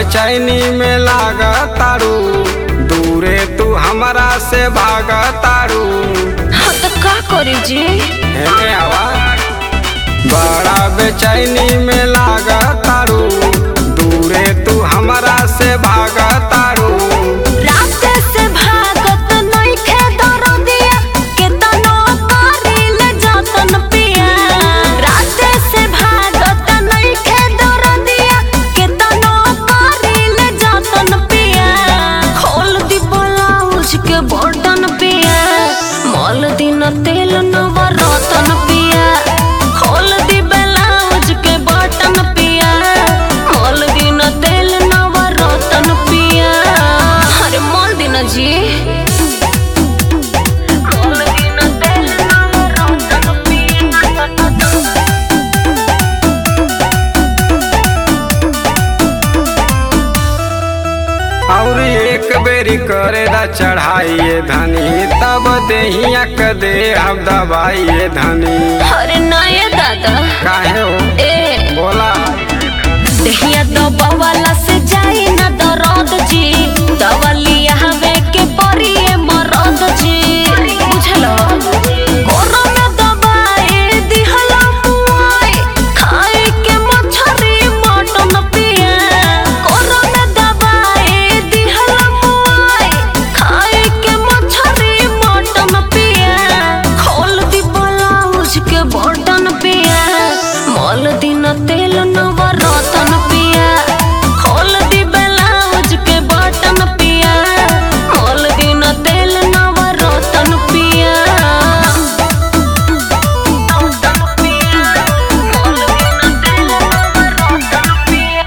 बेचैनी में लागा तारू, दूरे तू हमरा से भागा तारू। हाँ तो का करी जी? हेले आवा। बड़ा बेचैनी में लागा तारू, दूरे तू हमरा से भागा तारू। रात से भागत नइखे दरदिया, केतनो करिले जतन पिया। रात से भागत नइखे दरदिया, केतनो करिले जतन पिया। खोल दी ब्लाउज के बटन पिया, मॉल दिन तेल नवरतन पिया। खोल दी ब्लाउज के बटन पिया, मॉल दिन तेल नवरतन पिया। अरे मॉल दिन जी, मॉल दिन तेल नवरतन पिया। और एक बेरी करेला चढ़ाइए धनी, तब देहिया के दे अब दबाइए धनी। अरे नए दादा काहे हो? ए बोला। देहिया दबावाला से जाई ना दर्द जी, दवालिया हवे के परिए मरद जी। बुझलो कोरो में दबाए दिहला मुआई, खाए के मछरी मटन पिया। कोरो में दबाए दिहला मुआई, खाए के मछरी मटन पिया। खोल दी ब्लाउज के बटन पिया, मॉल दिन तेल नवरतन पिया। खोल दी ब्लाउज के बटन पिया, मॉल दिन तेल नवरतन पिया। मॉल दिन तेल नवरतन पिया।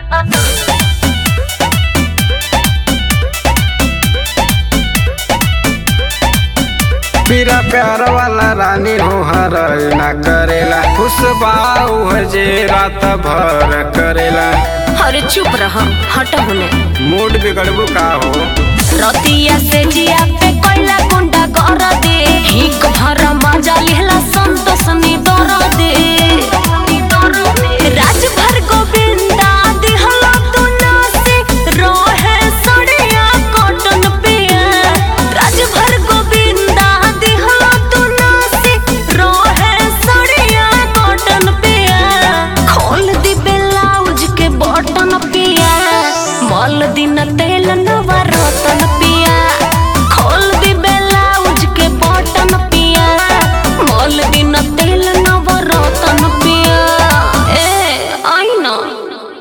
मेरा प्यार वाला रानी हो हर ना करेला, खुशबाऊ जे रात भर करेला। अरे चुप रह, हट होने। मूड बिगड़बू का हो? रतिया से जिया पे कोयला गुंडा कर दे,